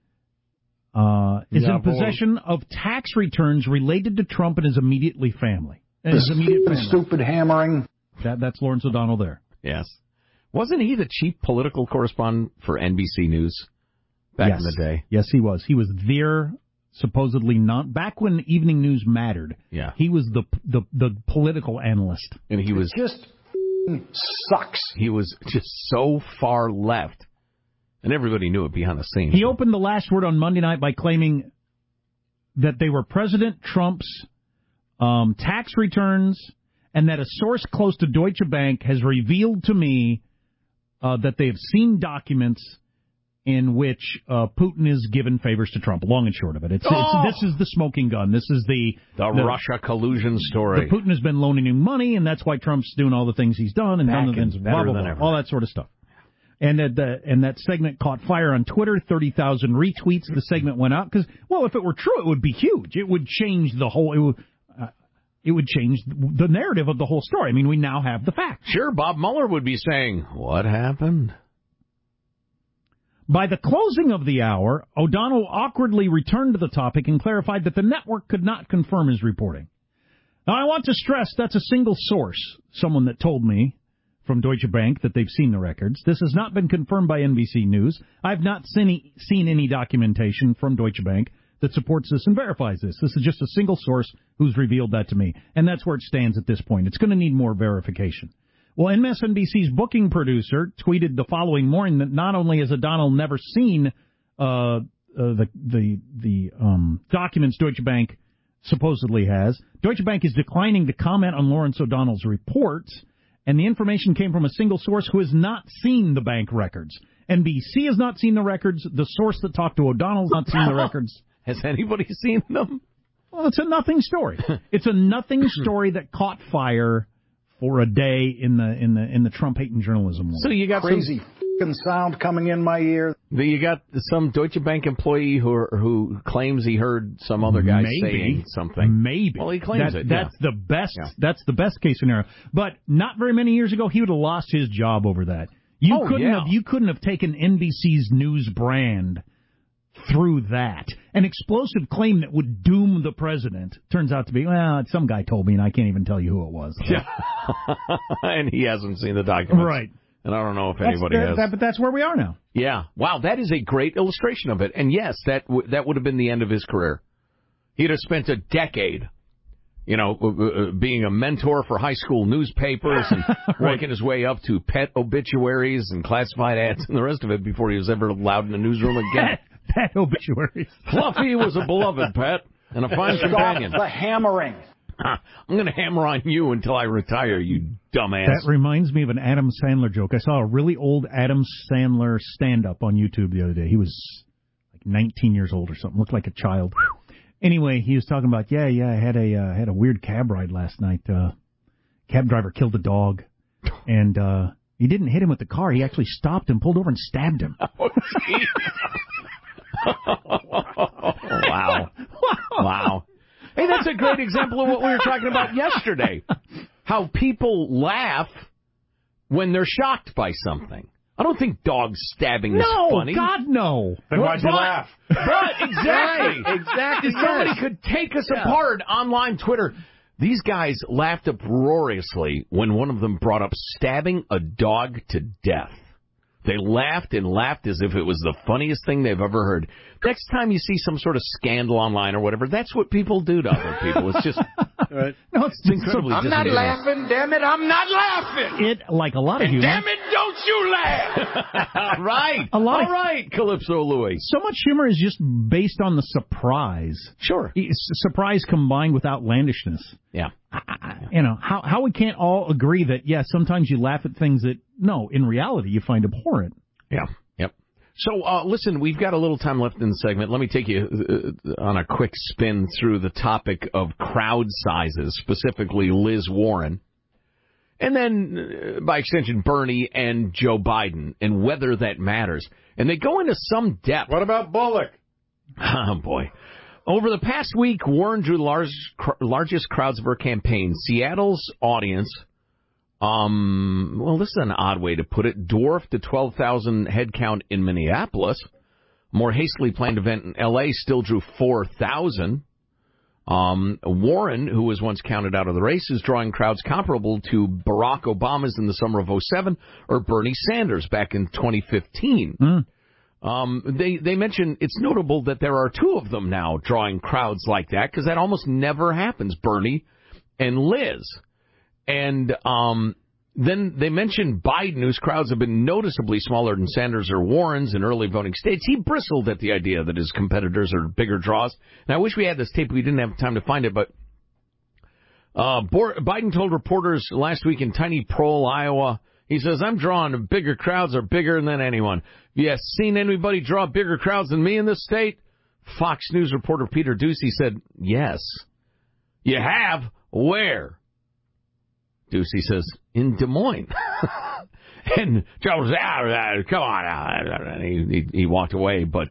is in possession of tax returns related to Trump and his immediate family. Stupid hammering. That's Lawrence O'Donnell there. Yes. Wasn't he the chief political correspondent for NBC News back in the day? Yes, he was. He was there supposedly not back when evening news mattered. Yeah. He was the political analyst. And he was just sucks. He was just so far left. And everybody knew it behind the scenes. He opened the last word on Monday night by claiming that they were President Trump's tax returns, and that a source close to Deutsche Bank has revealed to me that they have seen documents in which Putin is given favors to Trump. Long and short of it, this is the smoking gun. This is the Russia collusion story. Putin has been loaning him money, and that's why Trump's doing all the things he's done, and done the things, blah, blah, blah, all that sort of stuff. And that segment caught fire on Twitter, 30,000 retweets. The segment went out because, well, if it were true, it would be huge. It would change the whole. It would change the narrative of the whole story. I mean, we now have the facts. Sure, Bob Mueller would be saying, "What happened?" By the closing of the hour, O'Donnell awkwardly returned to the topic and clarified that the network could not confirm his reporting. Now, I want to stress that's a single source, someone that told me from Deutsche Bank that they've seen the records. This has not been confirmed by NBC News. I've not seen any documentation from Deutsche Bank that supports this and verifies this. This is just a single source who's revealed that to me. And that's where it stands at this point. It's going to need more verification. Well, MSNBC's booking producer tweeted the following morning that not only has O'Donnell never seen the documents Deutsche Bank supposedly has, Deutsche Bank is declining to comment on Lawrence O'Donnell's reports, and the information came from a single source who has not seen the bank records. NBC has not seen the records. The source that talked to O'Donnell has not seen the records. Has anybody seen them? Well, it's a nothing story. It's a nothing story that caught fire for a day in the Trump-hating journalism world. So you got crazy fucking sound coming in my ear. You got some Deutsche Bank employee who claims he heard some other guy saying something. Maybe. Well, he claims it. That's the best. Yeah. That's the best case scenario. But not very many years ago, he would have lost his job over that. You couldn't have taken NBC's news brand through that. An explosive claim that would doom the president turns out to be, well, some guy told me, and I can't even tell you who it was. Yeah. And he hasn't seen the documents. Right. And I don't know if anybody has. But that's where we are now. Yeah. Wow, that is a great illustration of it. And yes, that would have been the end of his career. He'd have spent a decade, being a mentor for high school newspapers and working his way up to pet obituaries and classified ads and the rest of it before he was ever allowed in the newsroom again. Pet obituaries. Fluffy was a beloved pet and a fine companion. Stop the hammering. I'm going to hammer on you until I retire, you dumbass. That reminds me of an Adam Sandler joke. I saw a really old Adam Sandler stand-up on YouTube the other day. He was like 19 years old or something. Looked like a child. Anyway, he was talking about, I had a weird cab ride last night. Cab driver killed a dog, and he didn't hit him with the car. He actually stopped and pulled over and stabbed him. Oh, geez. Wow. Hey, that's a great example of what we were talking about yesterday. How people laugh when they're shocked by something. I don't think dog stabbing is funny. No, God, no. Then why'd you laugh? But exactly. Exactly. Somebody could take us apart online Twitter. These guys laughed uproariously when one of them brought up stabbing a dog to death. They laughed and laughed as if it was the funniest thing they've ever heard. Next time you see some sort of scandal online or whatever, that's what people do to other people. It's just right. No, it's incredibly I'm not laughing, damn it, I'm not laughing. It, like a lot of humor. Damn it, don't you laugh. Right. All right, Calypso Louie. So much humor is just based on the surprise. Sure. Surprise combined with outlandishness. Yeah. How we can't all agree that, sometimes you laugh at things that, no, in reality, you find abhorrent. Yeah. Yep. So, listen, we've got a little time left in the segment. Let me take you on a quick spin through the topic of crowd sizes, specifically Liz Warren. And then, by extension, Bernie and Joe Biden, and whether that matters. And they go into some depth. What about Bullock? Oh, boy. Over the past week, Warren drew the largest crowds of her campaign. Seattle's audience, well, this is an odd way to put it, dwarfed the 12,000 head count in Minneapolis. A more hastily planned event in L.A. still drew 4,000. Warren, who was once counted out of the race, is drawing crowds comparable to Barack Obama's in the summer of 2007 or Bernie Sanders back in 2015. They mention it's notable that there are two of them now drawing crowds like that, because that almost never happens, Bernie and Liz. And then they mention Biden, whose crowds have been noticeably smaller than Sanders or Warren's in early voting states. He bristled at the idea that his competitors are bigger draws. And I wish we had this tape. We didn't have time to find it, but Biden told reporters last week in tiny Prohl, Iowa, he says, I'm drawing bigger crowds are bigger than anyone. Have you seen anybody draw bigger crowds than me in this state? Fox News reporter Peter Doocy said, yes. You have? Where? Doocy says, in Des Moines. And Joe was, come on. And he walked away. But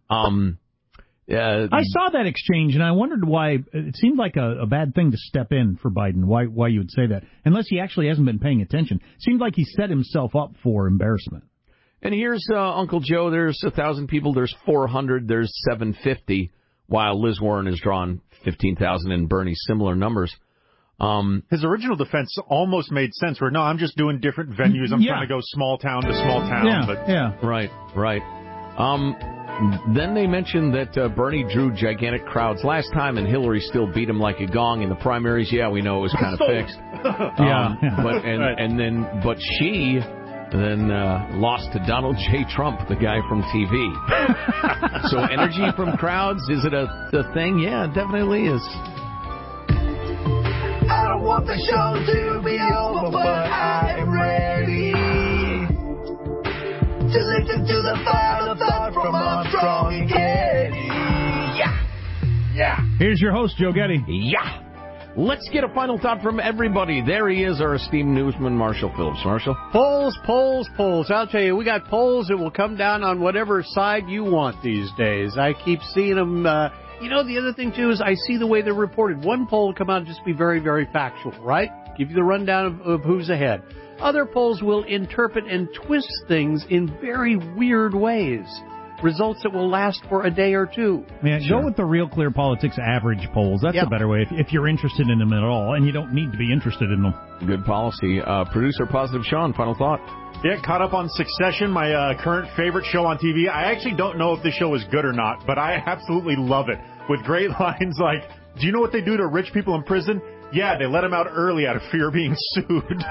I saw that exchange, and I wondered why. It seemed like a bad thing to step in for Biden, why you would say that. Unless he actually hasn't been paying attention. It seemed like he set himself up for embarrassment. And here's Uncle Joe. There's 1,000 people. There's 400. There's 750, while Liz Warren has drawn 15,000 and Bernie similar numbers. His original defense almost made sense where, no, I'm just doing different venues. I'm trying to go small town to small town. Right. Then they mentioned that Bernie drew gigantic crowds last time and Hillary still beat him like a gong in the primaries. Yeah, we know it was kind of fixed. But she then lost to Donald J. Trump, the guy from TV. So energy from crowds, is it a thing? Yeah, it definitely is. I don't want the show to be over, but I am ready to listen to the final thought from Armstrong and Getty. Yeah. Here's your host, Joe Getty. Yeah. Let's get a final thought from everybody. There he is, our esteemed newsman, Marshall Phillips. Marshall? Polls. I'll tell you, we got polls that will come down on whatever side you want these days. I keep seeing them. The other thing, too, is I see the way they're reported. One poll will come out and just be very, very factual, right? Give you the rundown of who's ahead. Other polls will interpret and twist things in very weird ways. Results that will last for a day or two. Yeah, Go with the Real Clear Politics average polls. That's a better way if you're interested in them at all, and you don't need to be interested in them. Good policy. Producer Positive Sean, final thought. Yeah, caught up on Succession, my current favorite show on TV. I actually don't know if this show is good or not, but I absolutely love it. With great lines like, do you know what they do to rich people in prison? Yeah, they let him out early out of fear of being sued.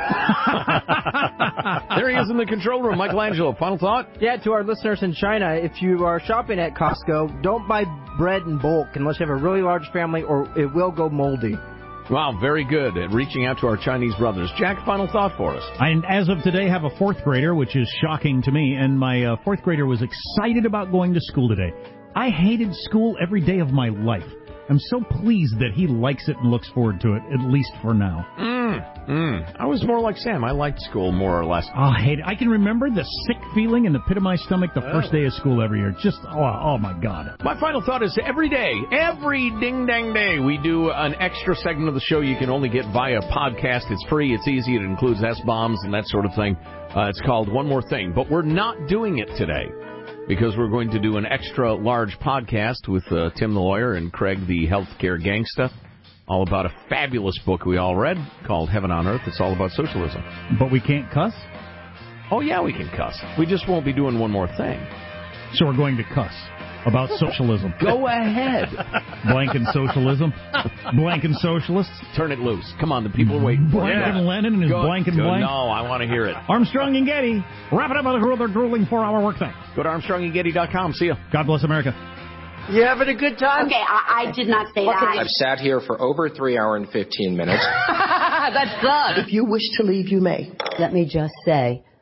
There he is in the control room. Michelangelo, final thought? Yeah, to our listeners in China, if you are shopping at Costco, don't buy bread in bulk unless you have a really large family or it will go moldy. Wow, very good at reaching out to our Chinese brothers. Jack, final thought for us. I, as of today, have a fourth grader, which is shocking to me, and my fourth grader was excited about going to school today. I hated school every day of my life. I'm so pleased that he likes it and looks forward to it, at least for now. I was more like Sam. I liked school more or less. Oh, I hate it. I can remember the sick feeling in the pit of my stomach the first day of school every year. Just, oh my God. My final thought is every day, every ding-dang day, we do an extra segment of the show you can only get via podcast. It's free. It's easy. It includes S-bombs and that sort of thing. It's called One More Thing. But we're not doing it today, because we're going to do an extra large podcast with Tim the lawyer and Craig the healthcare gangsta, all about a fabulous book we all read called Heaven on Earth. It's all about socialism. But we can't cuss? Oh, yeah, we can cuss. We just won't be doing one more thing. So we're going to cuss about socialism. Go ahead. Blanking socialism. Blanking socialists. Turn it loose. Come on, the people are waiting for it. Blanking Lenin and his blanking blank. No, I want to hear it. Armstrong and Getty. Wrap it up with a grueling 4-hour workday. Go to ArmstrongandGetty.com. See ya. God bless America. You having a good time? Okay, I did not say that. I've sat here for over 3 hours and 15 minutes. That's good. If you wish to leave, you may. Let me just say,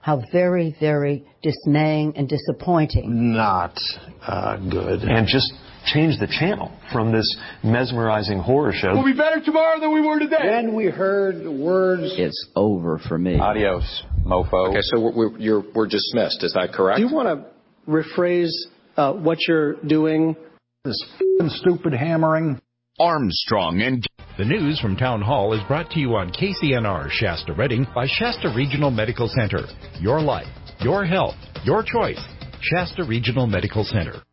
how very, very dismaying and disappointing. Not good. And just change the channel from this mesmerizing horror show. We'll be better tomorrow than we were today. Then we heard the words, "It's over for me." Adios, mofo. Okay, so we're dismissed. Is that correct? Do you want to rephrase what you're doing? This f***ing stupid hammering. Armstrong and... The news from Town Hall is brought to you on KCNR Shasta Redding by Shasta Regional Medical Center. Your life, your health, your choice. Shasta Regional Medical Center.